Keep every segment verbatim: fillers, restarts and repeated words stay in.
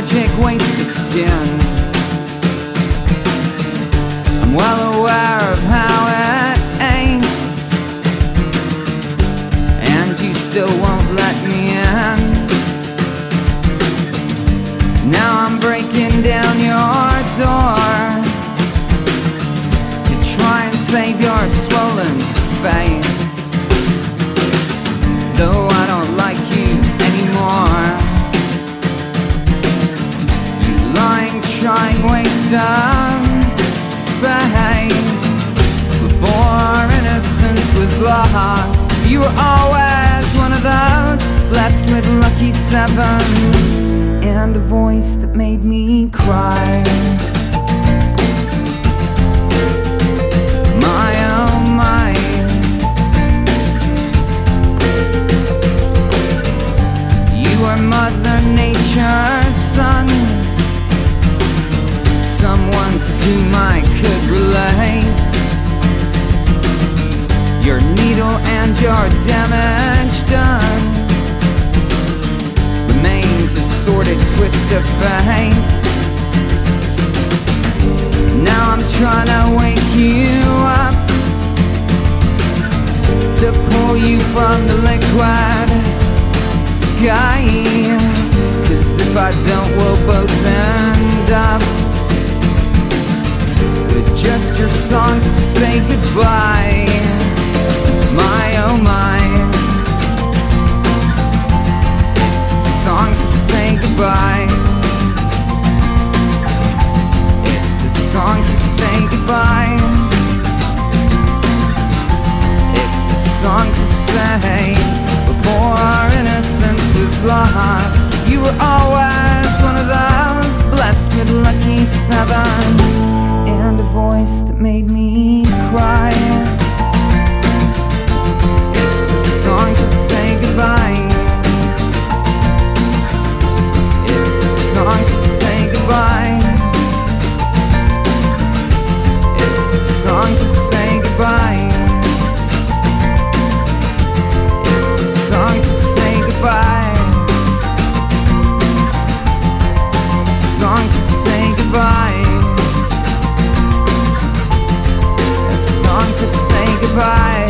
tragic waste of skin. I'm well aware of how it aches, and you still won't let me in. Now I'm breaking down your door to try and save your swollen face, though I don't like you anymore. You lying, trying waste of space. Before innocence was lost, you were always one of those blessed with lucky sevens and a voice that made me cry. My oh my, you are Mother Nature's son, someone to whom I could relate. Your needle and your damage done remains a sordid twist of fate. Now I'm trying to wake you up, to pull you from the liquid sky, 'cause if I don't, we'll both end up with just your songs to say goodbye. My oh my, it's a song to say goodbye. It's a song to say goodbye. It's a song to say, before innocence was lost, you were always one of those blessed with lucky sevens and a voice that made me cry. It's a song to say goodbye. It's a song to say goodbye. It's a song to say goodbye. It's a song to say goodbye. A song to say goodbye. A song to say goodbye.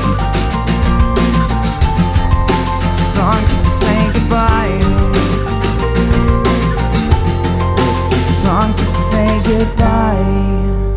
It's a song to say goodbye. It's a song to say goodbye.